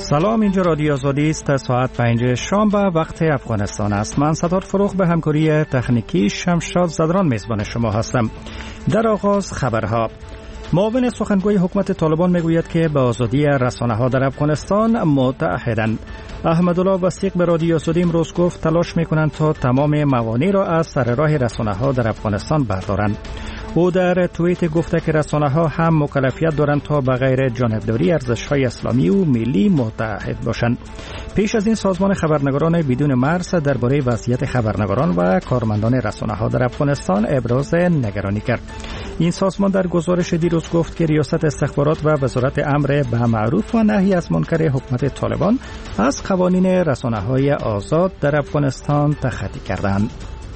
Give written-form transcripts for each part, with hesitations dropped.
سلام، اینجا رادیو آزادی است. ساعت 5 شام به وقت افغانستان است. من ستار فروغ به همکاری تکنیکی شمشاد زدران میزبان شما هستم. در آغاز خبرها. معاون سخنگوی حکومت طالبان میگوید که به آزادی رسانه‌ها در افغانستان متعهدند. احمدالله وثیق به رادیو آزادی امروز گفت تلاش میکنند تا تمام موانع را از سر راه رسانه‌ها در افغانستان بردارند. او در توییت گفته که رسانه‌ها هم مکلفیت دارند تا به غیر جانبداری ارزش‌های اسلامی و ملی متعهد باشند. پیش از این سازمان خبرنگاران بدون مرز درباره وضعیت خبرنگاران و کارمندان رسانه‌ها در افغانستان ابراز نگرانی کرد. این سازمان در گزارش دیروز گفت که ریاست استخبارات و وزارت امر به معروف و نهی از منکر حکومت طالبان از قوانین رسانه‌های آزاد در افغانستان تخطی کردند.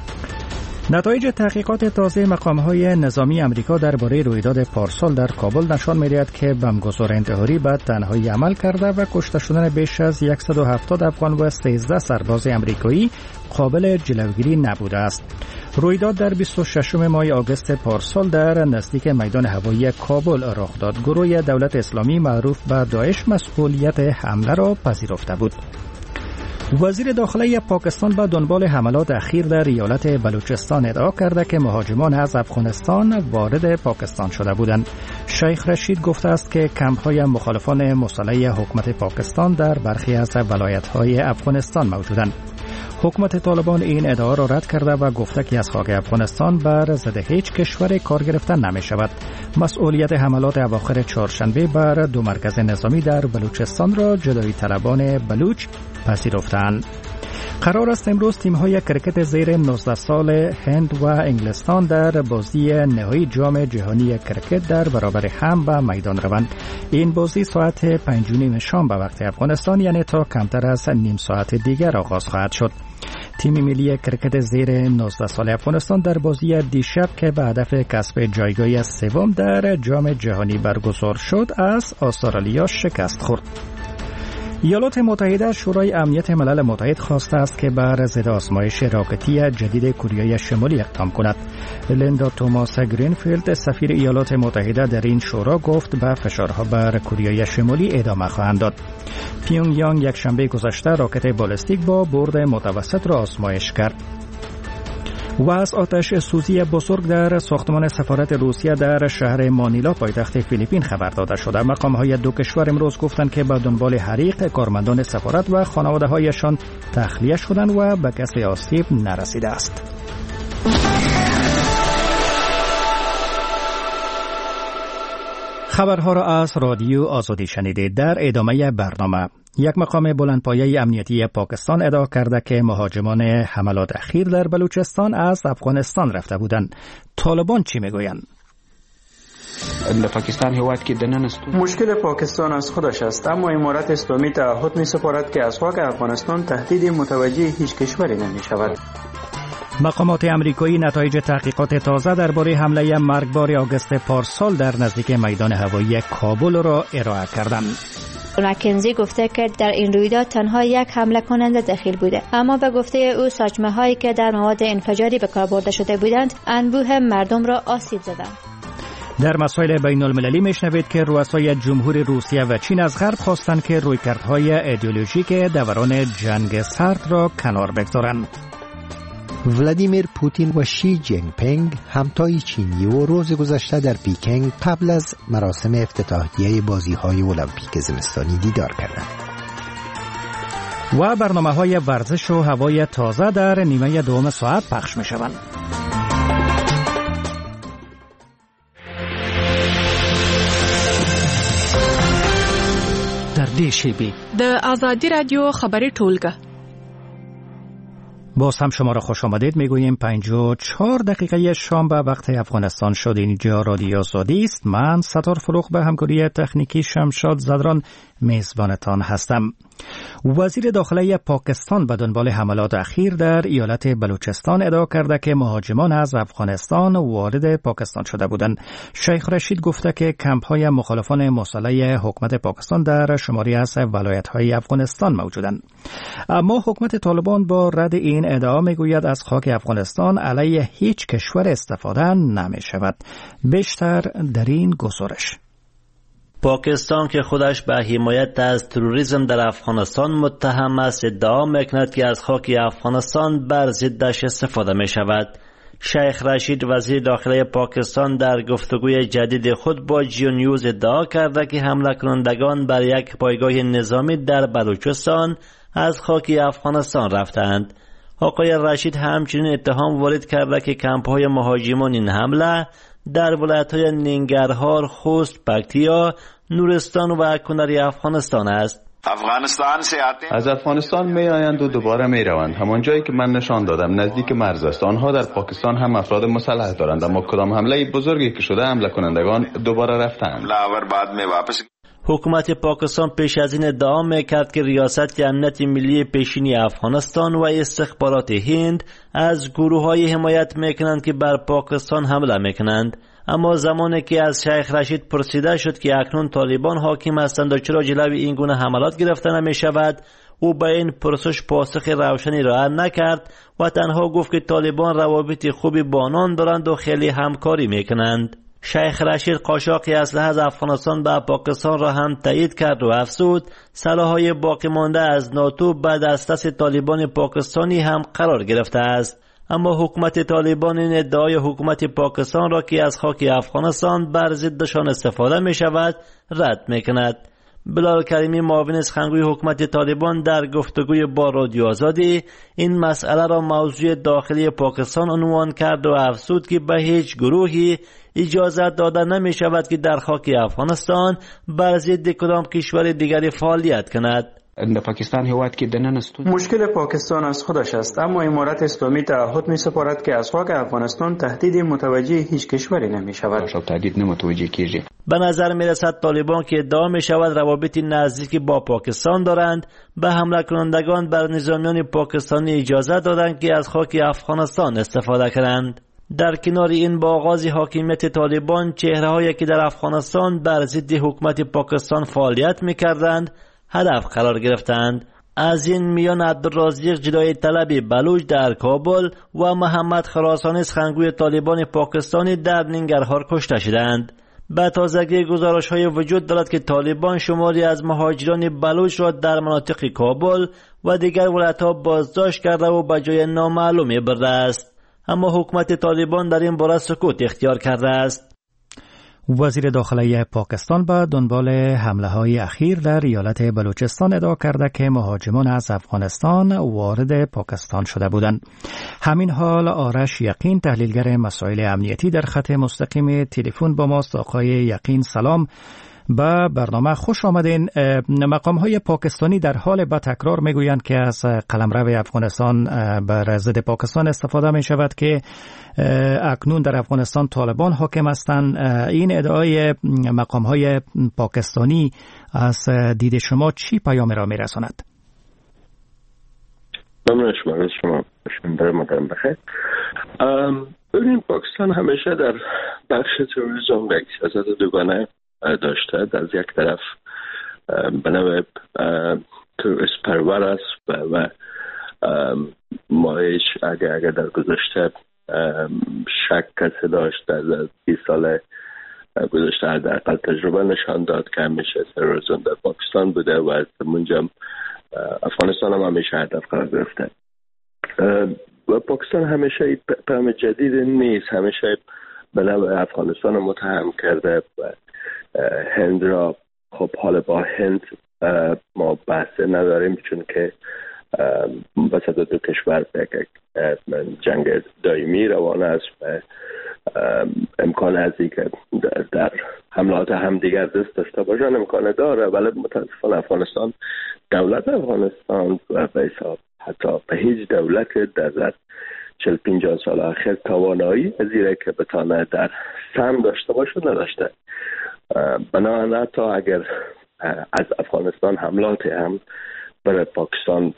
نتایج تحقیقات تازه مقام‌های نظامی امریکا درباره رویداد پارسال در کابل نشان می‌دهد که بمبگذار انتحاری به تنهایی عمل کرده و کشته شدن بیش از 170 افغان و 13 سرباز امریکایی قابل جلوگیری نبوده است. رویداد در 26 ماه آگوست پارسال در نزدیک میدان هوایی کابل رخ داد. گروه دولت اسلامی معروف به داعش مسئولیت حمله را پذیرفته بود. وزیر داخلی پاکستان به دنبال حملات اخیر در ایالت بلوچستان ادعا کرده که مهاجمان از افغانستان وارد پاکستان شده بودند. شیخ رشید گفته است که کمپ‌های مخالفان مسلح حکومت پاکستان در برخی از ولایت‌های افغانستان موجودند. حکومت طالبان این ادعا را رد کرده و گفته که از خاک افغانستان بر ضد هیچ کشور کار گرفتن نمی شود. مسئولیت حملات اواخر چهارشنبه بر دو مرکز نظامی در بلوچستان را جدایی طلبان بلوچ پذیرفتند. قرار است امروز تیم‌های کرکت زیر 19 سال هند و انگلستان در بازی نهایی جام جهانی کرکت در برابر هم به میدان روند. این بازی ساعت 5:30 شام به وقت افغانستان، یعنی تا کمتر از نیم ساعت دیگر آغاز خواهد شد. تیم ملی کرکت زیر 19 سال افغانستان در بازی دیشب که به هدف کسب جایگاه سوم در جام جهانی برگزار شد از استرالیا شکست خورد. ایالات متحده شورای امنیت ملل متحد خواسته است که بر ضد آزمایش راکتی جدید کره شمالی اقدام کند. لیندا توماس گرینفیلد سفیر ایالات متحده در این شورا گفت به فشارها بر کره شمالی ادامه خواهند داد. پیونگ یانگ یک شنبه گذشته راکت بالستیک با برد متوسط را آزمایش کرد. و از آتش سوزی بزرگ در ساختمان سفارت روسیه در شهر مانیلا پایتخت فیلیپین خبر داده شده. مقام‌های دو کشور امروز گفتند که به دنبال حریق کارمندان سفارت و خانواده‌هایشان تخلیه شدند و به کسی آسیب نرسیده است. خبرها را از رادیو آزادی شنیدید. در ادامه برنامه یک مقام بلندپایه امنیتی پاکستان ادعا کرده که مهاجمان حملات اخیر در بلوچستان از افغانستان رفته بودند. طالبان چی میگویند؟ مشکل پاکستان از خودش است، اما امارت اسلامی تعهد می سپارد که از خاک افغانستان تهدید متوجه هیچ کشوری نمی شود. مقامات امریکایی نتایج تحقیقات تازه درباره حمله مرگبار آگوست پارسال در نزدیک میدان هوایی کابل را ارائه کردند. مکنزی گفته که در این رویداد تنها یک حمله کننده دخیل بوده، اما به گفته او ساچمه هایی که در مواد انفجاری به کار برده شده بودند انبوه مردم را آسیب زدند. در مسائل بین المللی میشنوید که رؤسای جمهور روسیه و چین از غرب خواستند که رویکردهای ایدئولوژیک دوران جنگ سرد را کنار بگذارند. ولادیمیر پوتین و شی جین پینگ همتای چینی و روز گذشته در پیکنگ قبل از مراسم افتتاحیه بازی‌های المپیک زمستانی دیدار کردند. و برنامه‌های ورزش و هوای تازه در نیمه دوم ساعت پخش می‌شوند. در دیشیبی د آزادی رادیو خبری ټولګه. باز هم شما را خوش آمدید میگوییم 54 دقیقه شام به وقت افغانستان شد. اینجا رادیو آزادی است. من ستار فروغ به همکاری تکنیکی شمشاد زدران میزبانتان هستم. وزیر داخلی پاکستان به دنبال حملات اخیر در ایالت بلوچستان ادعا کرده که مهاجمان از افغانستان وارد پاکستان شده بودند. شیخ رشید گفته که کمپ‌های مخالفان مسلح حکومت پاکستان در شماری از ولایت‌های افغانستان موجودند. اما حکومت طالبان با رد این ادعا میگوید از خاک افغانستان علیه هیچ کشور استفاده نمی شود. بیشتر در این گزارش. پاکستان که خودش به حمایت از تروریسم در افغانستان متهم است ادعا میکند که از خاک افغانستان بر ضدش استفاده می شود. شیخ رشید وزیر داخلی پاکستان در گفتگوی جدید خود با جیو نیوز ادعا کرده که حمله کنندگان بر یک پایگاه نظامی در بلوچستان از خاک افغانستان رفتند. آقای رشید همچنین اتهام وارد کرده که کمپ‌های مهاجمان این حمله در ولایت‌های ننگرهار، خوست، پکتیا، نورستان و کنر افغانستان است. از افغانستان می آیند و دوباره می روند. همان جایی که من نشان دادم نزدیک مرز است. آنها در پاکستان هم افراد مسلح دارند، اما کدام حمله بزرگی که شده حمله کنندگان دوباره رفتند. حکومت پاکستان پیش از این ادعا میکرد که ریاست امنیت ملی پیشینی افغانستان و استخبارات هند از گروه‌های حمایت میکنند که بر پاکستان حمله میکنند. اما زمانی که از شیخ رشید پرسیده شد که اکنون طالبان حاکم هستند و چرا جلوی این گونه حملات گرفته نمی شود، او به این پرسش پاسخ روشنی را نکرد و تنها گفت که طالبان روابط خوبی با آنان دارند و خیلی همکاری میکنند. شیخ رشید قاچاق اسلحه از افغانستان به پاکستان را هم تایید کرد و افزود سلاح‌های باقی مانده از ناتو به دست طالبان پاکستانی هم قرار گرفته است. اما حکومت طالبان این ادعای حکومت پاکستان را که از خاک افغانستان بر ضدشان استفاده می شود رد می کند. بلال کریمی معاون سخنگوی حکومت طالبان در گفتگوی با رادیو آزادی این مسئله را موضوع داخلی پاکستان عنوان کرد و افزود که به هیچ گروهی اجازه داده نمی شود که در خاک افغانستان بر ضد کدام کشور دیگری فعالیت کند. مشکل پاکستان از خودش است، اما امارت اسلامی تعهد می سپارد که از خاک افغانستان تهدید متوجه هیچ کشوری نمی شود. به نظر می رسد طالبان که ادعا می شود روابط نزدیکی با پاکستان دارند به حمله کنندگان بر نظامیان پاکستانی اجازه دادند که از خاک افغانستان استفاده کنند. در کنار این با آغاز حاکمیت طالبان چهره‌هایی که در افغانستان بر ضد حکومت پاکستان فعالیت می کردند هدف قرار گرفتند. از این میان عبدالرازق جدای طلبی بلوچ در کابل و محمد خراسانی سخنگوی طالبان پاکستانی در ننگرهار کشته شدند. به تازگی گزارش‌های وجود دارد که طالبان شماری از مهاجران بلوچ را در مناطق کابل و دیگر ولایت‌ها بازداشت کرده و به جای نامعلومی برده است. اما حکومت طالبان در این باره سکوت اختیار کرده است. وزیر داخلی پاکستان به دنبال حمله‌های اخیر در ایالت بلوچستان ادعا کرده که مهاجمان از افغانستان وارد پاکستان شده بودند. همین حال آرش یقین تحلیلگر مسائل امنیتی در خط مستقیم تلفن با ماست. آقای یقین سلام، به برنامه خوش آمدین. مقام‌های پاکستانی در حال به تکرار میگویند که از قلمرو افغانستان بر ضد پاکستان استفاده می شود که اکنون در افغانستان طالبان حاکم هستند. این ادعای مقام‌های پاکستانی از دید شما چی پیامی را میرساند؟ ممنون شما برمدن بخیر. ببینید پاکستان همیشه در بخش تروریسم یک سیاست دوگانه داشته. از یک طرف به نوع تروریست پرور است و ما هیچ اگر در گذشته شک کسی داشت در 20 سال گذشته حداقل تجربه نشان داد که همیشه تروریسم در پاکستان بوده و از منجم افغانستان هم همیشه هدف قرار گرفته و پاکستان همیشه پیام جدید نیست، همیشه به نوع افغانستان متهم کرده و هند را خب حالا با هند ما بحث نداریم چون که وسط دو کشور جنگ دائمی روان است و امکان هستی که در حملات هم دیگر دست داشته باشن امکان داره، ولی متاسفانه افغانستان دولت افغانستان و به حساب حتی به هیچ دولت در 40-50 سال اخیر توانایی پذیره که بتانه در سهم داشته باشه نداشته. بنابراین حتی اگر از افغانستان حملات هم برای پاکستان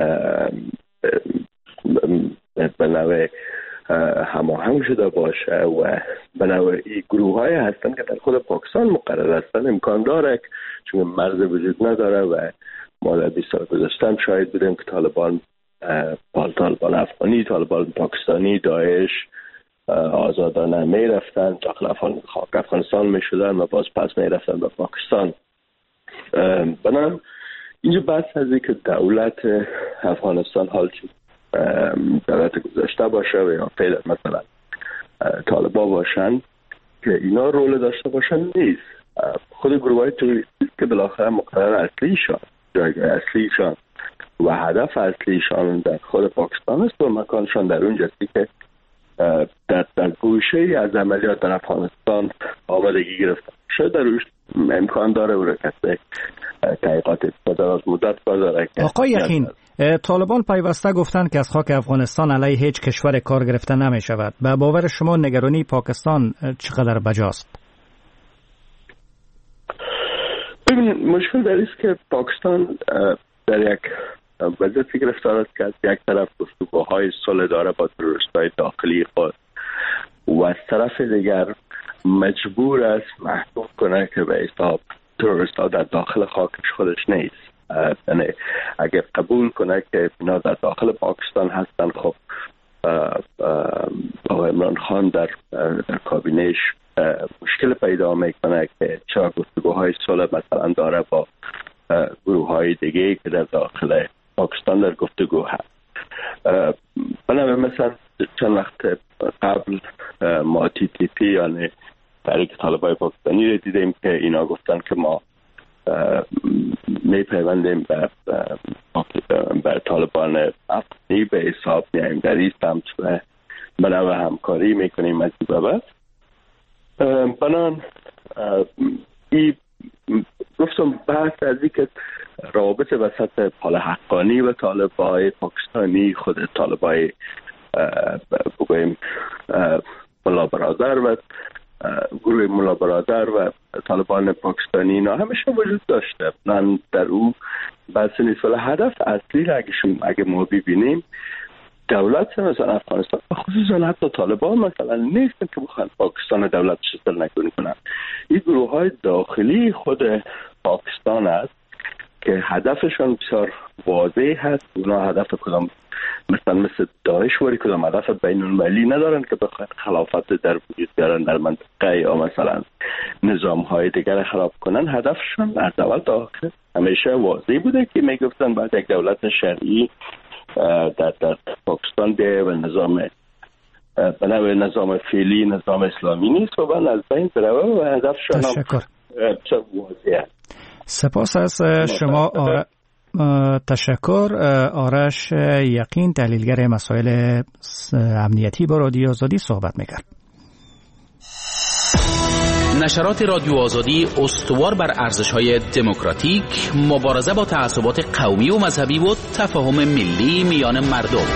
به نوع هماهنگ شده باشه و به نوع این گروه های هستن که در خود پاکستان مقرر هستن امکان داره چون مرز وجود نداره و ما در 20 سال گذشته شاهد بودیم که طالبان افغانی، طالبان پاکستانی، داعش آزادانه می رفتن داخل افغانستان می شدن و باز پس می رفتن به پاکستان. بنام اینجا بحث هستی که دولت افغانستان حال چی دولت گذشته باشه و یا فعلا مثلا طالبان باشن که اینا رول داشته باشن نیست. خود گروه های توریستی که بالاخره مقرر اصلیشان جایگاه اصلیشان و هدف اصلیشان در خود پاکستان است و مکانشان در اونجاست که در گوشه از عملیات در افغانستان آمادگی گرفتن. شاید در روش امکان داره و کسی تحقیقات دراز مدت داره. آقای یقین، طالبان پیوسته گفتند که از خاک افغانستان علیه هیچ کشور کار گرفته نمی شود. به باور شما نگرانی پاکستان چقدر بجاست؟ مشکل در است که پاکستان در یک وضعیتی گرفتار است که از یک طرف گفتگوهای صلح داره با تروریست‌های داخلی خود و از طرف دیگر مجبور است محکوم کنه که به حساب تروریست‌ها در داخل خاکش خودش نیست. یعنی اگر قبول کنه که اینا در داخل پاکستان هستن، خب آقای عمران خان در کابینهش مشکل پیدا میکنه که چرا گفتگوهای صلح مثلا داره با گروه های دیگه که در داخل پاکستان در گفتگو هست. بنابراین مثلا چند وقت قبل ما TTP یعنی تحریک طالبان پاکستانی رو دیدیم که اینا گفتن که ما میپیوندیم به طالبان افغانی به حساب میایم در این سمت و بنابراین همکاری میکنیم از این بابت. بنان این گفتم بحث از این که روابط وسط پال حقانی و طالبای پاکستانی، خود طالبای بگویم ملا برادر و گروه ملا برادر و طالبان پاکستانی اینا همیشه وجود داشته. من در او بحث نیست، ولی هدف اصلی را اگه ما ببینیم دولت مثلا افغانستان خصوصا حتی طالبان مثلا نیستن که بخوان پاکستان دولت شکل نکنن. این گروه های داخلی خود پاکستان است که هدفشان بسیار واضح هست. اونا هدف کدام مثل داعش وری کدام هدف بین المللی ندارن که بخوان خلافت در وجود بیارن در منطقه یا مثلا نظام های دیگر خراب کنن. هدفشان از اول تا آخر همیشه واضح بوده که میگفتن بعد یک دولت شرعی در پاکستان بیایه و نظام فعلی نظام اسلامی نیست و بعد از بین بروه و هدفشان هم واضحه. سپاس از شما تشکر. آرش یقین، تحلیلگر مسائل امنیتی با رادیو آزادی صحبت میکرد. نشرات رادیو آزادی استوار بر ارزش‌های دموکراتیک، مبارزه با تعصبات قومی و مذهبی و تفاهم ملی میان مردم.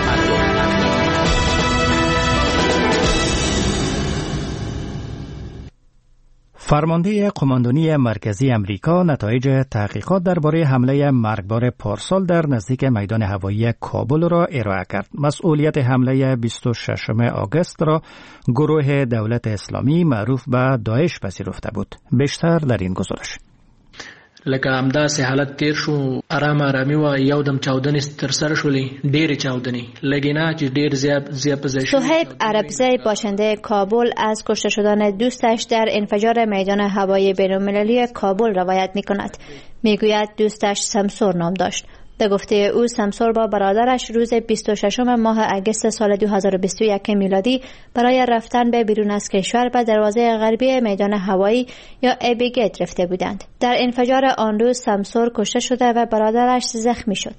فرمانده قماندانی مرکزی امریکا نتایج تحقیقات درباره حمله مرگبار پارسال در نزدیک میدان هوایی کابل را ارائه کرد. مسئولیت حمله 26 آگوست را گروه دولت اسلامی معروف به داعش پذیرفته بود. بیشتر در این گزارش. لکه همداسې حالت تیر شو، آرامي و یودم چاودنې تر سره شولې، ډېرې چاودنې لګې نه چې ډېر زیات پزې شو. صهیب عربزی، باشنده کابل، از کشته شدن دوستش در انفجار میدان هوایی بین‌المللی کابل روایت می‌کند. میگوید دوستش سمسور نام داشت. به گفته او سمسور با برادرش روز 26 ماه اگست سال 2021 میلادی برای رفتن به بیرون از کشور به دروازه غربی میدان هوایی یا ابیگیت رفته بودند. در انفجار آن روز سمسور کشته شده و برادرش زخمی شد.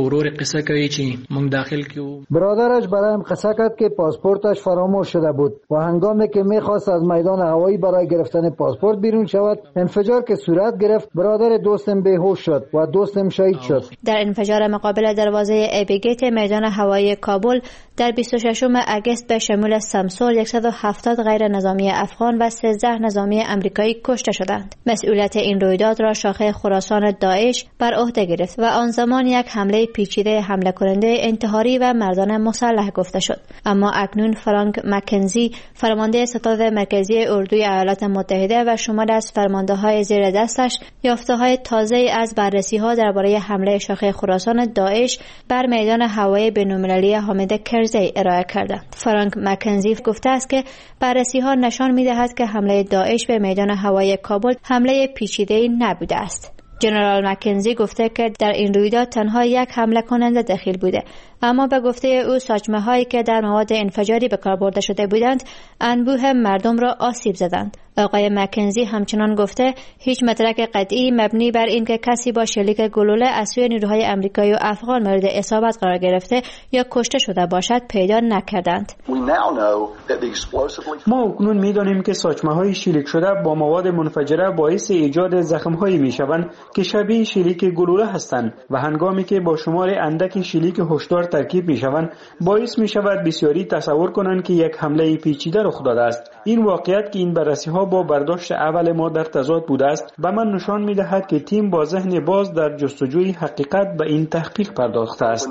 برادرش برایم قصه کرد که پاسپورتش فراموش شده بود و هنگامی که میخواست از میدان هوایی برای گرفتن پاسپورت بیرون شود، انفجار که صورت گرفت، برادر دوستم بیهوش شد و دوستم شهید شد. در انفجار مقابل دروازه ابیگیت میدان هوایی کابل در 26 اگست به شمول سمسور 170 غیر نظامی افغان و 13 نظامی امریکایی کشته شدند. مسئولیت این رویداد را شاخه خراسان داعش بر عهده گرفت و آن زمان یک حمله پیچیده حمله کننده انتحاری و مردانه مسلح گفته شد. اما اکنون فرانک مکنزی، فرمانده ستاد مرکزی اردوی ایالات متحده و شمار از فرمانده‌های زیر دستش یافته‌های تازه از بررسی‌ها درباره حمله شاخه خراسان داعش بر میدان هوایی بین‌المللی حامد کرزی ارائه کردند. فرانک مکنزی گفته است که بررسی‌ها نشان می‌دهد که حمله داعش به میدان هوایی کابل حمله پیچیده‌ای نبوده است. جنرال مکنزی گفته که در این رویداد تنها یک حمله کننده دخیل بوده، اما به گفته او ساچمه هایی که در مواد انفجاری به کار برده شده بودند انبوه مردم را آسیب زدند. آقای مکنزی همچنان گفته هیچ مدرک قطعی مبنی بر اینکه کسی با شلیک گلوله از سوی نیروهای آمریکایی و افغان مورد اصابت قرار گرفته یا کشته شده باشد پیدا نکردند. ما اکنون می‌دانیم که ساچمه‌های شلیک شده با مواد منفجره باعث ایجاد زخم‌هایی می‌شوند که شبیه شلیک گلوله هستند و هنگامی که با شمار اندک شلیک هشدار ترکیب می‌شوند باعث می‌شود بسیاری تصور کنند که یک حمله پیچیده رخ داده است. این واقعیت که این بررسی‌ها با برداشت اول ما در تضاد بوده است به من نشان می‌دهد که تیم با ذهن باز در جستجوی حقیقت به این تحقیق پرداخته است.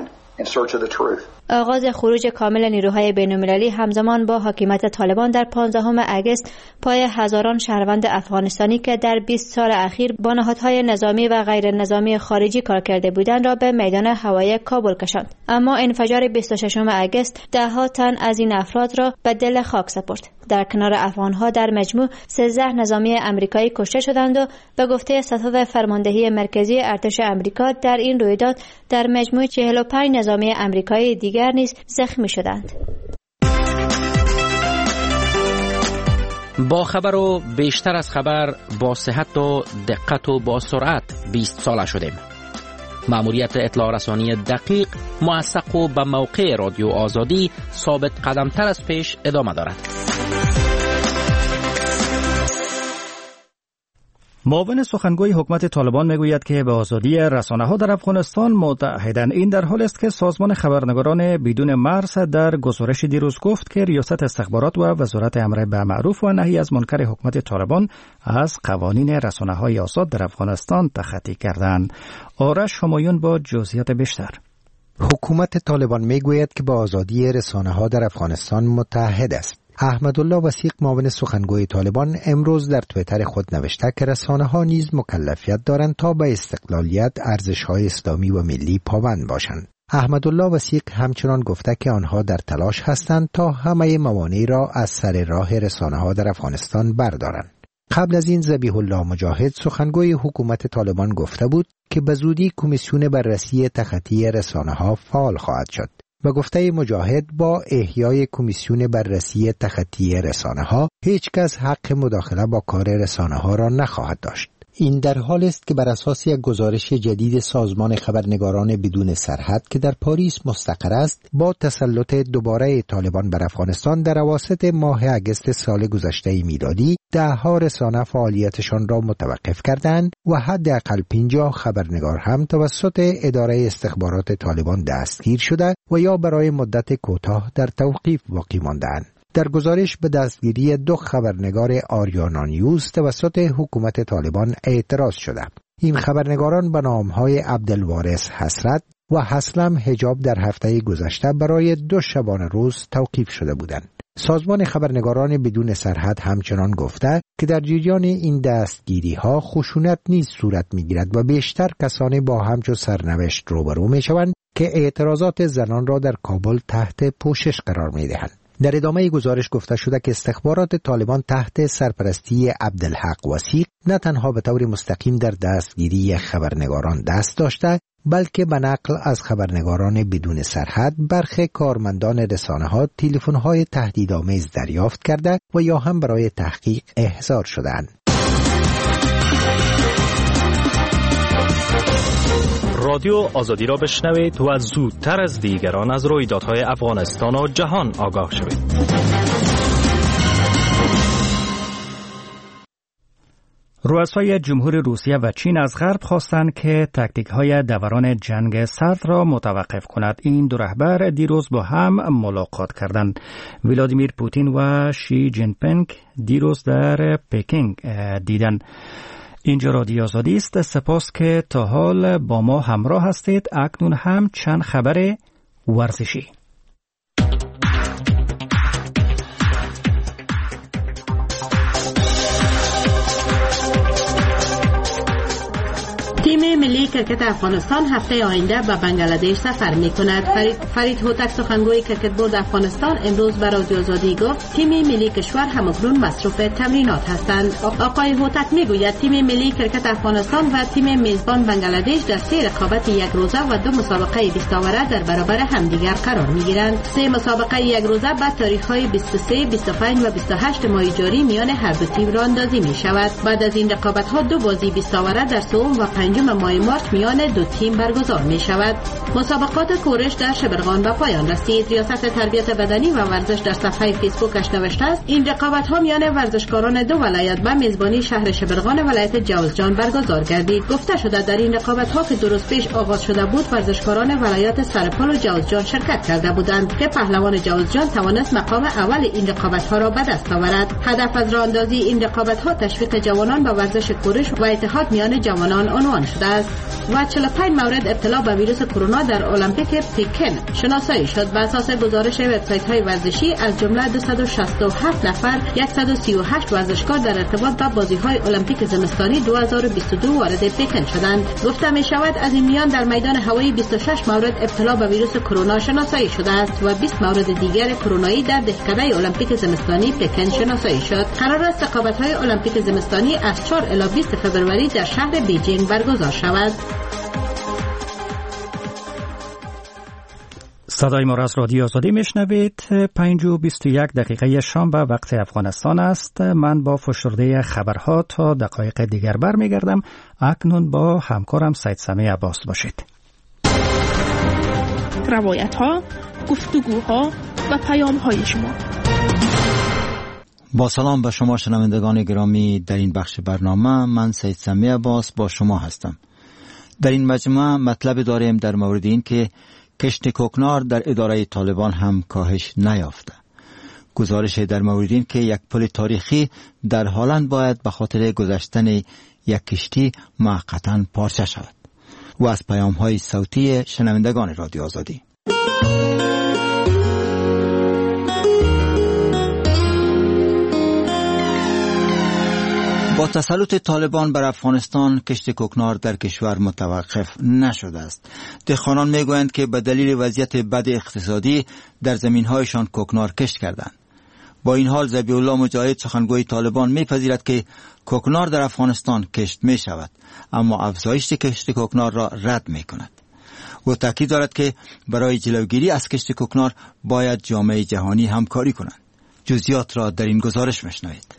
آغاز خروج کامل نیروهای بین‌المللی همزمان با حاکمیت طالبان در 15 اگست پای هزاران شهروند افغانستانی که در 20 سال اخیر با نهادهای نظامی و غیر نظامی خارجی کار کرده بودند را به میدان هوایی کابل کشاند. اما انفجار 26 اگست ده‌ها تن از این افراد را به دل خاک سپرد. در کنار افغان‌ها در مجموع 13 نظامی آمریکایی کشته شدند و به گفته ستاد فرماندهی مرکزی ارتش آمریکا در این رویداد در مجموع 45 نظامی آمریکایی دیگر نیز زخمی شدند. با خبر و بیشتر از خبر، با صحت و دقت و با سرعت 20 ساله شدیم. مأموریت اطلاع رسانی دقیق، موثق و به موقع رادیو آزادی ثابت قدمتر از پیش ادامه دارد. معاون سخنگوی حکومت طالبان میگوید که به آزادی رسانه‌ها در افغانستان متحدند. این در حالی است که سازمان خبرنگاران بدون مرز در گزارش دیروز گفت که ریاست استخبارات و وزارت امر بالمعروف و نهی از منکر حکومت طالبان از قوانین رسانه‌های آزاد در افغانستان تخطی کردند. آرش همایون با جزئیات بیشتر. حکومت طالبان میگوید که به آزادی رسانه‌ها در افغانستان متحد است. احمدالله وثیق معاون سخنگوی طالبان امروز در توییتر خود نوشته که رسانه‌ها نیز مکلفیت دارند تا به استقلالیت، ارزش‌های اسلامی و ملی پابند باشند. احمدالله وثیق همچنان گفته که آنها در تلاش هستند تا همه موانع را از سر راه رسانه‌ها در افغانستان بردارند. قبل از این ذبیح الله مجاهد سخنگوی حکومت طالبان گفته بود که به زودی کمیسیون بررسی تخطی رسانه‌ها فعال خواهد شد. و گفته مجاهد با احیای کمیسیون بررسی تخطی رسانه‌ها هیچ کس حق مداخله با کار رسانه‌ها را نخواهد داشت. این در حال است که بر اساس یک گزارش جدید سازمان خبرنگاران بدون سرحد که در پاریس مستقر است، با تسلط دوباره طالبان بر افغانستان در اواسط ماه اگست سال گذشته میلادی، ده‌ها رسانه فعالیتشان را متوقف کردند و حداقل 50 خبرنگار هم توسط اداره استخبارات طالبان دستگیر شده و یا برای مدت کوتاه در توقیف باقی ماندند. در گزارش به دستگیری 2 خبرنگار آریانا نیوز توسط حکومت طالبان اعتراض شده. این خبرنگاران به نام‌های عبدالوارث حسرت و حسلم حجاب در هفته گذشته برای 2 شبانه روز توقیف شده بودند. سازمان خبرنگاران بدون سرحد همچنان گفته که در جریان این دستگیری‌ها خشونت نیز صورت می‌گیرد و بیشتر کسانی با همچو سرنوشت روبرو می‌شوند که اعتراضات زنان را در کابل تحت پوشش قرار می‌دهند. در ادامه گزارش گفته شده که استخبارات طالبان تحت سرپرستی عبدالحق وثیق نه تنها به طور مستقیم در دستگیری خبرنگاران دست داشته، بلکه به نقل از خبرنگاران بدون سرحد برخی کارمندان رسانه‌ها تلفن‌های تهدیدآمیز دریافت کرده و یا هم برای تحقیق احضار شدند. رادیو آزادی را بشنوید و زودتر از دیگران از رویدادهای افغانستان و جهان آگاه شوید. رؤسای جمهور روسیه و چین از غرب خواستند که تاکتیک‌های دوران جنگ سرد را متوقف کند. این دو رهبر دیروز با هم ملاقات کردند. ولادیمیر پوتین و شی جین پینگ دیروز در پکینگ دیدند. اینجا رادیو آزادی است. سپاس که تا حال با ما همراه هستید. اکنون هم چند خبر ورزشی. تیم ملی ملی کرکت افغانستان هفته آینده به بنگلادش سفر می‌کند. فرید هوتک سخنگوی کرکت بورد افغانستان امروز به رادیو آزادی گفت تیم ملی کشور همکنون مصروف تمرینات هستند. آقای هوتک میگوید تیم ملی کرکت افغانستان و تیم میزبان بنگلادش در 3 رقابت یک روزه و 2 مسابقه دستاورد در برابر همدیگر قرار می‌گیرند. 3 مسابقه یک روزه به تاریخ‌های 23, 25 و 28 ماه جاری میان هر دو تیم راندازی می‌شود. بعد از این رقابت‌ها 2 بازی دستاورد در 3 و 5 ماه مارس میان دو تیم برگزار می‌شود. مسابقات کورش در شبرغان به پایان رسید. ریاست تربیت بدنی و ورزش در صفحه فیسبوکش نوشته است این رقابت‌ها میان ورزشکاران دو ولایت به میزبانی شهر شبرغان ولایت جوزجان برگزار گردید. گفته شده در این رقابت‌ها که 2 روز پیش آغاز شده بود ورزشکاران ولایت سرپل و جوزجان شرکت کرده بودند که پهلوان جوزجان توانست مقام اول این رقابت‌ها را به دست آورد. هدف از راهاندازی این رقابت‌ها تشویق جوانان به ورزش کورش و اتحاد میان جوانان عنوان شده است. و 45 مورد ابتلا به ویروس کرونا در المپیک پکن شناسایی شد. بر اساس گزارش وبسایت‌های ورزشی از جمله 267 نفر 138 ورزشکار در ارتباط با بازی‌های المپیک زمستانی 2022 وارد پکن شدند. گفته می‌شود از این میان در میدان هوایی 26 مورد ابتلا به ویروس کرونا شناسایی شده است و 20 مورد دیگر کرونایی در دهکده المپیک زمستانی پکن شناسایی شد. قرار است رقابت‌های المپیک زمستانی از 4 الی 20 فوریه در شهر بیجینگ برگزار شود. صدای ما را از رادیو آزادی میشنوید. 5:21 شنبه وقت افغانستان است. من با فشرده خبرها تا دقایق دیگر برمیگردم. اکنون با همکارم سید سمیع عباس باشید. روایت ها، گفتگوها و پیام های شما. با سلام به شما شنوندگان گرامی، در این بخش برنامه من سید سمیع عباس با شما هستم. در این مجموعه مطلب داریم در مورد این که کشت کوکنار در اداره طالبان هم کاهش نیافته. گزارش در مورد این که یک پل تاریخی در هلند باید به خاطر گذشتن یک کشتی موقتا پارچه شود. و از پیام‌های صوتی شنوندگان رادیو آزادی. با تسلط طالبان بر افغانستان کشت کوکنار در کشور متوقف نشده است. دهقانان میگویند که به دلیل وضعیت بد اقتصادی در زمین‌هایشان کوکنار کشت کردند. با این حال ذبیح الله مجاهد سخنگوی طالبان میپذیرد که کوکنار در افغانستان کشت می شود، اما افزایش کشت کوکنار را رد می کند. او تاکید دارد که برای جلوگیری از کشت کوکنار باید جامعه جهانی همکاری کنند. جزئیات را در این گزارش میشنوید.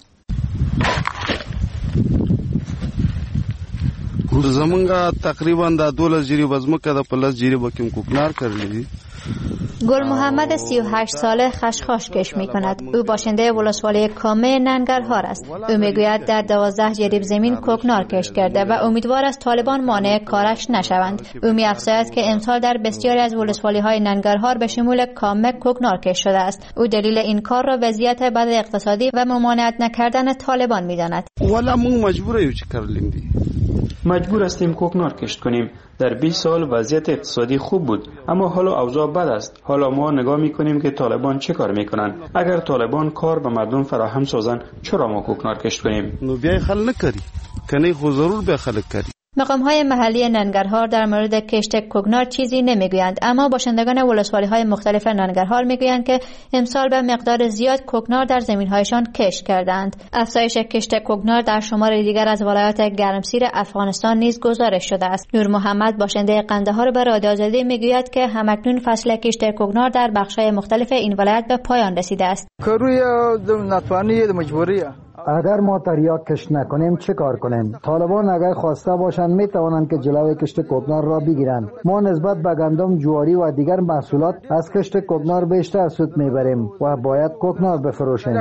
زمونږ تقریبا د 12 جری وزمکه د پلس جری بکیم کوکنار کړلی. گل محمد 38 ساله خشخاش کش می کند. او باشنده ولسوالی کامه ننگرهار است. او میگوید در 12 جریب زمین کوکنار کش کرده و امیدوار است طالبان مانع کارش نشوند. او می افزاید که امسال در بسیاری از ولسوالی های ننگرهار به شمول کامه کوکنار کش شده است. او دلیل این کار را وضعیت بد اقتصادی و ممانعت نکردن طالبان می داند. والا مون مجبوره چی کارلیم دی. مجبور هستیم کوکنار کشت کنیم. در 20 سال وضعیت اقتصادی خوب بود، اما حالا اوضاع بد است. حالا ما نگاه میکنیم که طالبان چه کار میکنن. اگر طالبان کار به مردم فراهم سازن چرا ما کوکنار کشت کنیم؟ نو بیا خل نکری کنی خو ضرور بیا خلک کری. مقام‌های محلی ننگرهار در مورد کشت کوکنار چیزی نمیگویند، اما باشندگان ولسوالی‌های مختلف ننگرهار میگویند که امسال به مقدار زیاد کوکنار در زمین‌هایشان کشت کردند. افزایش کشت کوکنار در شمار دیگر از ولایات گرمسیر افغانستان نیز گزارش شده است. نور محمد باشنده قندهار به رادیو آزادی میگوید که همکنون فصل کشت کوکنار در بخش‌های مختلف این ولایت به پایان رسیده است. کروی نتوانی مجبوریه. اگر ما تریاک کشت نکنیم چه کار کنیم؟ طالبان اگر خواسته باشند می توانند که جلوی کشت کوکنار را بگیرند. ما نسبت به گندم، جواری و دیگر محصولات از کشت کوکنار بیشتر سود میبریم و باید کوکنار بفروشیم.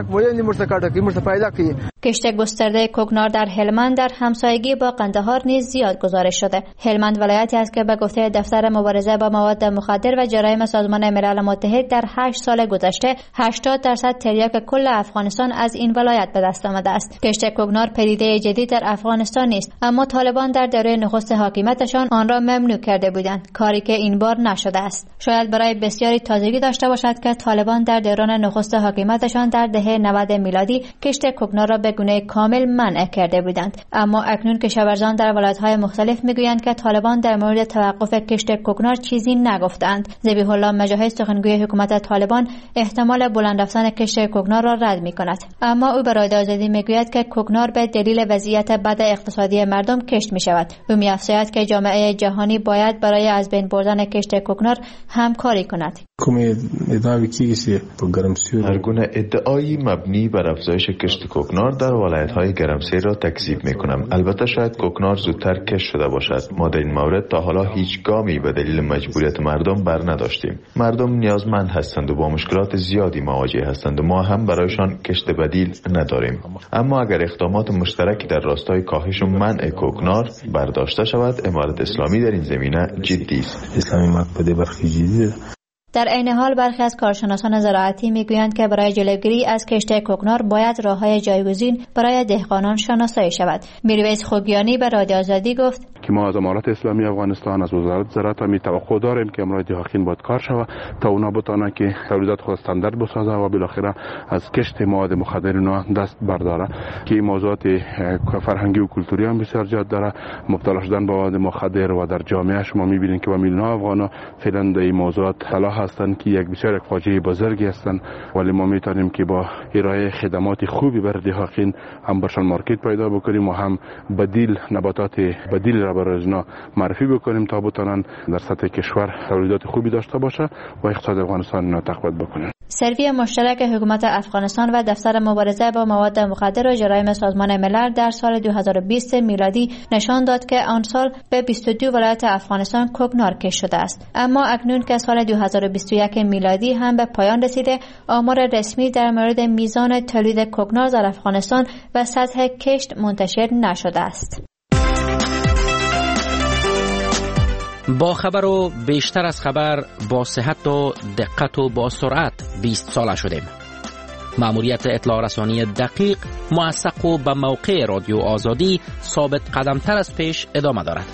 کشت گسترده کوکنار در هلمند در همسایگی با قندهار نیز زیاد گزارش شده. هلمند ولایتی است که به گفته دفتر مبارزه با مواد مخدر و جرایم سازمان ملل متحد در 8 سال گذشته 80% تریاک کل افغانستان از این ولایت به دست آمده آمده است. کشت کوکنار پدیده جدید در افغانستان نیست، اما طالبان در دوره نخست حاکمیتشان آن را ممنوع کرده بودند، کاری که این بار نشده است. شاید برای بسیاری تازگی داشته باشد که طالبان در دوران نخست حاکمیتشان در دهه 90 میلادی کشت کوکنار را به گونه کامل منع کرده بودند، اما اکنون کشاورزان در ولایت‌های مختلف میگویند که طالبان در مورد توقف کشت کوکنار چیزی نگفتند. ذبیح الله مجاهد سخنگوی حکومت طالبان احتمال بلند رفتن کشت کوکنار را رد می‌کند، اما او به رادیو آزادی میگوید که کوکنار به دلیل وضعیت بد اقتصادی مردم کشت می‌شود. او می‌افزاید که جامعه جهانی باید برای از بین بردن کشت کوکنار همکاری کند. هر گونه ادعایی مبنی بر افزایش کشت کوکنار در ولایت‌های گرمسیر را تکذیب می‌کنم. البته شاید کوکنار زودتر کشت شده باشد. ما در این مورد تا حالا هیچ گامی به دلیل مجبوریت مردم بر نداشتیم. مردم نیازمند هستند و با مشکلات زیادی مواجه هستند و ما هم برایشان کشت بدیل نداریم. اما اگر اقدامات مشترکی در راستای کاهش و منع کوکنار برداشته شود، امارت اسلامی در این زمینه جدی است. اسلامی مقبوله برخی جدی. در عین حال برخی از کارشناسان زراعتی میگویند که برای جلوگیری از کشت کوکنار باید راه‌های جایگزین برای دهقانان شناسایی شود. میرویس خوگیانی به رادیو آزادی گفت که ما از امارت اسلامی افغانستان از وزارت زراعت می توقع داریم که امروز دهقان باید کار شود تا اونا بتونن که تولیدات خود استاندارد بسازه و بالاخره از کشت مواد مخدر اینا دست برداره که موضوعات فرهنگی و کلتوری هم بسیار زیاد داره. مبتلا شدن به مواد مخدر و در جامعه شما میبینید که با میلیون‌ها افغان فعلا در این موضوعات تلاش هستند که یک بسیار فاجعه بزرگی هستند، ولی ما میتونیم که با ارائه خدمات خوبی بر دهقان هم برشان مارکت پیدا بکنیم و هم بدیل نباتات بدیل را برای اینا معرفی بکنیم تا بتونن در سطح کشور تولیدات خوبی داشته باشه و اقتصاد افغانستان را تقویت بکنه. سروی مشترک حکومت افغانستان و دفتر مبارزه با مواد مخدر و جرایم سازمان ملل در سال 2020 میلادی نشان داد که آن سال به 22 ولایت افغانستان کوکنار کشت شده است، اما اکنون که سال 2021 میلادی هم به پایان رسیده، آمار رسمی در مورد میزان تولید کوکنار در افغانستان و سطح کشت منتشر نشده است. با خبر و بیشتر از خبر، با صحت و دقت و با سرعت 20 ساله شدیم. مأموریت اطلاع رسانی دقیق، موثق و به موقع رادیو آزادی ثابت قدمتر از پیش ادامه دارد.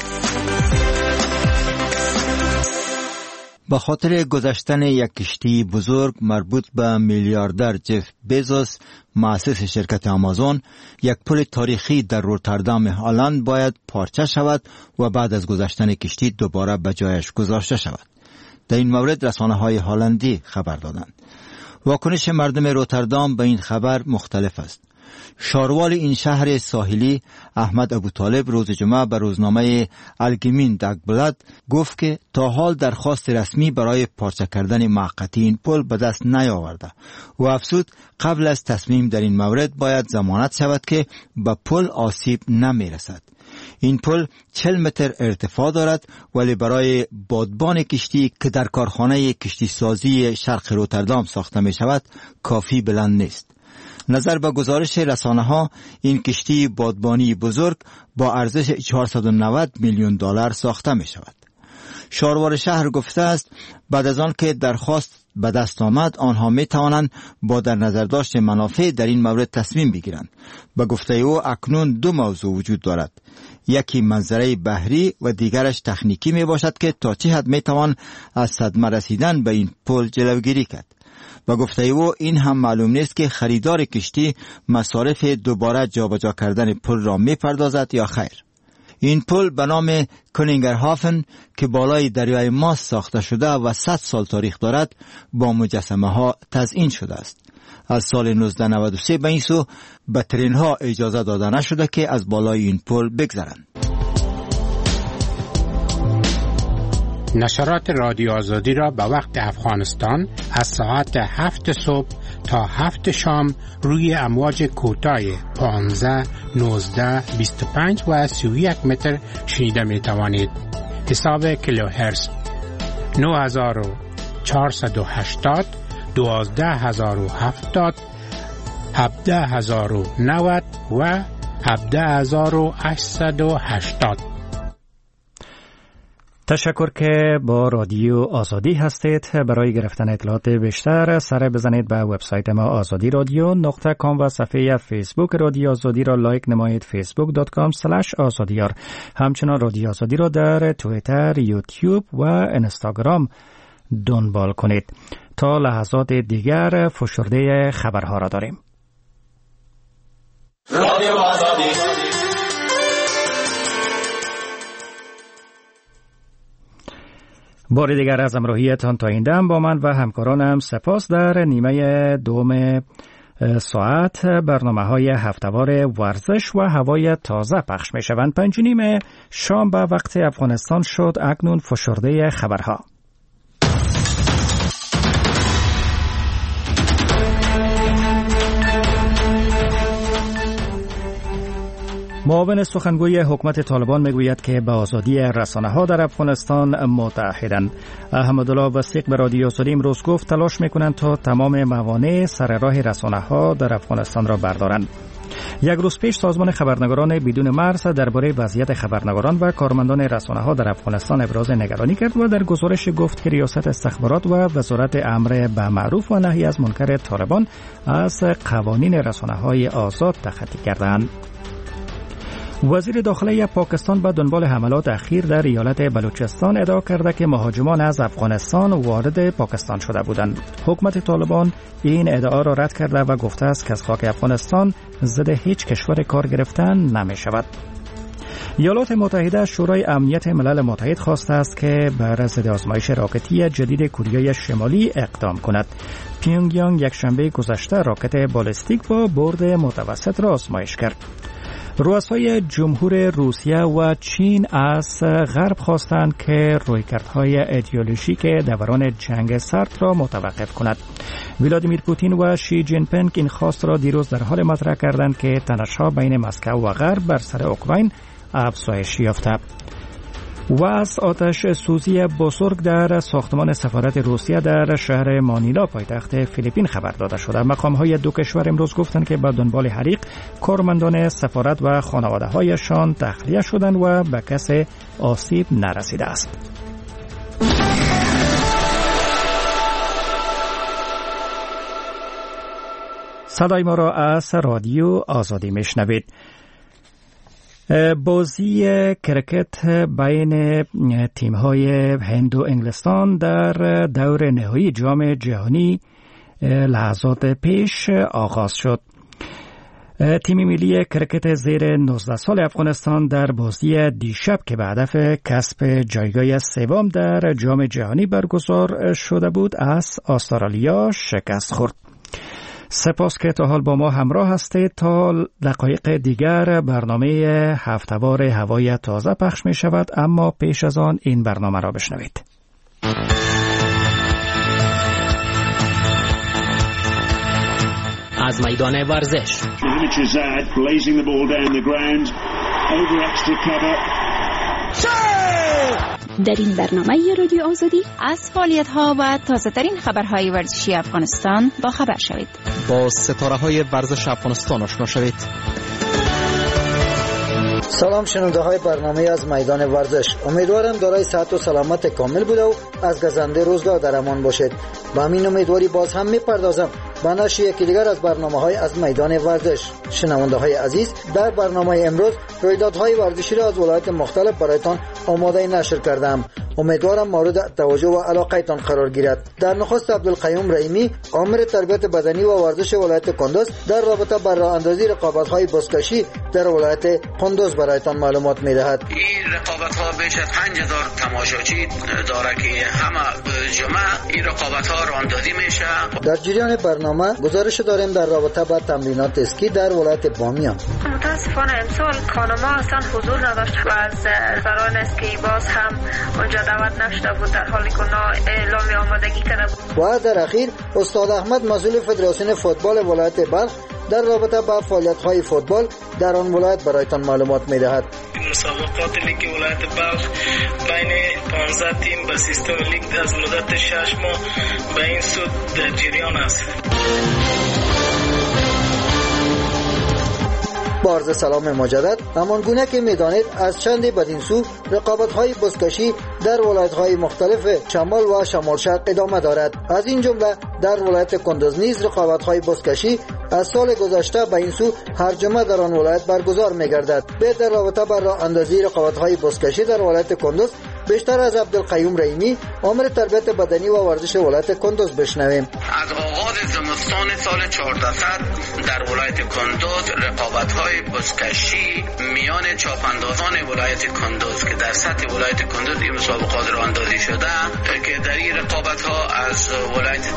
با خاطر گذشتن یک کشتی بزرگ مربوط به میلیاردر جف بیزوس، مؤسس شرکت آمازون، یک پل تاریخی در روتردام هلند باید پارچه شود و بعد از گذشتن کشتی دوباره به جایش گذاشته شود. در این مورد رسانه‌های هلندی خبر دادند. واکنش مردم روتردام به این خبر مختلف است. شاروال این شهر ساحلی احمد ابوطالب روز جمعه به روزنامه الگمین داگبلاد گفت که تا حال درخواست رسمی برای پارچه کردن موقتی این پل به دست نیاورده و افزود قبل از تصمیم در این مورد باید ضمانت شود که به پل آسیب نمیرسد. این پل 40 متر ارتفاع دارد، ولی برای بادبان کشتی که در کارخانه کشتی سازی شرق روتردام ساخته می شود کافی بلند نیست. نظر به گزارش رسانه ها، این کشتی بادبانی بزرگ با ارزش 490 میلیون دلار ساخته می شود. شاروار شهر گفته است بعد از آن که درخواست به دست آمد، آنها می توانند با در نظر داشت منافع در این مورد تصمیم بگیرند. به گفته او اکنون دو موضوع وجود دارد. یکی منظره بحری و دیگرش تکنیکی می باشد که تا چه حد می توان از صدمه رسیدن به این پل جلوگیری کرد. و گفته او این هم معلوم نیست که خریدار کشتی مصارف دوباره جابجا کردن پل را می پردازد یا خیر. این پل به نام کنینگرهافن که بالای دریای ماس ساخته شده و 100 سال تاریخ دارد با مجسمه ها تزیین شده است. از سال 1993 به این سو به ترین ها اجازه داده نشده که از بالای این پل بگذرند. نشرات رادیو آزادی را به وقت افغانستان از ساعت 7 صبح تا 7 شام روی امواج کوتاه 15, 19, 25 و 31 متر شنیده می توانید. حساب کیلوهرتز 9480, 12070, 17090 و 17880. تشکر که با رادیو آزادی هستید. برای گرفتن اطلاعات بیشتر سر بزنید به وبسایت ما azadiradyo.com و صفحه فیسبوک رادیو آزادی را لایک نمایید facebook.com/azadiyar. همچنان رادیو آزادی را در توییتر، یوتیوب و اینستاگرام دنبال کنید. تا لحظات دیگر فشرده خبرها را داریم. رادیو آزادی. بار دیگر از همراهیتان تا این دم با من و همکارانم سپاس. در نیمه دوم ساعت برنامه‌های هفته‌وار ورزش و هوای تازه پخش می‌شوند. 5:30 شام به وقت افغانستان شد. اکنون فشرده خبرها. معاون سخنگوی حکومت طالبان میگوید که به آزادی رسانه‌ها در افغانستان متحدند. احمدالله وثیق به رادیو آزادی امروز گفت تلاش میکنند تا تمام موانع سر راه رسانه‌ها در افغانستان را بردارند. یک روز پیش سازمان خبرنگاران بدون مرز درباره وضعیت خبرنگاران و کارمندان رسانه‌ها در افغانستان ابراز نگرانی کرد و در گزارش گفت که ریاست استخبارات و وزارت امر به معروف و نهی از منکر طالبان از قوانین رسانه‌های آزاد تخطی کردند. وزیر داخلی پاکستان به دنبال حملات اخیر در ایالت بلوچستان ادعا کرده که مهاجمان از افغانستان وارد پاکستان شده بودند. حکومت طالبان این ادعا را رد کرده و گفته است که از خاک افغانستان ضد هیچ کشور کار گرفتن نمی شود. ایالات متحده شورای امنیت ملل متحد خواسته است که بر ضد آزمایش راکتی جدید کره شمالی اقدام کند. پیونگیانگ یک شنبه گذشته راکت بالستیک با برد متوسط را آزمایش کرد. رؤسای جمهور روسیه و چین از غرب خواستند که رویکردهای ایدئولوژیک دوران جنگ سرد را متوقف کند. ولادیمیر پوتین و شی جین پینگ این خواست را دیروز در حال مطرح کردند که تنش‌ها بین مسکو و غرب بر سر اوکراین افزایش یافته. و از آتش سوزی بزرگ در ساختمان سفارت روسیه در شهر مانیلا پایتخت فیلیپین خبر داده شده. مقام‌های دو کشور امروز گفتند که به دنبال حریق کارمندان سفارت و خانواده‌هایشان تخلیه شدند و به کسی آسیب نرسیده است. صدای ما را از رادیو آزادی میشنوید. بازی کرکت بین تیم‌های هند و انگلستان در دور نهایی جام جهانی لحظات پیش آغاز شد. تیم ملی کرکت زیر 19 سال افغانستان در بازی دیشب که به هدف کسب جایگاه سوم در جام جهانی برگزار شده بود از استرالیا شکست خورد. سپاس که تا حال با ما همراه هستید. تا دقایق دیگر برنامه هفته‌وار هوای تازه پخش می شود، اما پیش از آن این برنامه را بشنوید. از میدان ورزش در این برنامه رادیو آزادی از فعالیت‌ها و تازه‌ترین خبرهای ورزشی افغانستان با خبر شوید. با ستاره‌های ورزش افغانستان آشنا شوید. سلام شنونده های برنامه از میدان ورزش. امیدوارم دارای صحت و سلامت کامل بوده و از گزنده روزگار در امان باشید. با همین امیدواری باز هم میپردازم به نشر یکی دیگر از برنامه‌های از میدان ورزش. شنونده های عزیز، در برنامه امروز رویدادهای ورزشی را از ولایت مختلف برایتان آماده نشر کردم. امیدوارم مورد توجه و علاقه‌تان قرار گیرد. در نخست عبدالقیوم رحیمی، آمر تربیت بدنی و ورزش ولایت کندوز، در رابطه با راه اندازی رقابت‌های بزکشی در ولایت کندوز برایتان معلومات می‌دهد. این رقابت‌ها بیش از 5000 تماشاچی داره که همه جمعه این رقابت‌ها راهاندازی میشه. در جریان برنامه گزارش داریم در رابطه با تمرینات اسکی در ولایت بامیان. متاسفانه امسال کانوما اصلا حضور نداشت و از سران اسکی باز هم اونجا دعوت نشده بود، در حالی که اعلام آمادگی کرده بود. و در اخیر استاد احمد مسئول فدراسیون فوتبال ولایت بلخ در رابطه با فعالیت‌های فوتبال در آن ولایت برایتان معلومات می‌دهد. مسابقات لیگ ولایت بلخ بین 15 تیم به سیستم لیگ از مدت 6 ماه به این سود در جریان است. با عرض سلام مجدد. همان گونه که میدانید از چند بدین سو رقابت‌های بزکشی در ولایت‌های مختلف شمال و شمال شرق ادامه دارد. از این جمله در ولایت کندز نیز رقابت‌های بزکشی از سال گذشته به این سو هر جمعه در آن ولایت برگزار می‌گردد. در رابطه با راه اندازی رقابت‌های بزکشی در ولایت کندز بیشتر از عبدالقیوم رحیمی، آمر تربیت بدنی و ورزش ولایت کندز بشنویم. از آغاز زمستان سال 1400 در ولایت کندز رقابت‌های بزکشی میان چاپاندازان ولایت کندز که در سطح ولایت کندز این مسابقات راه اندازی شده که در این رقابت‌ها از ولایت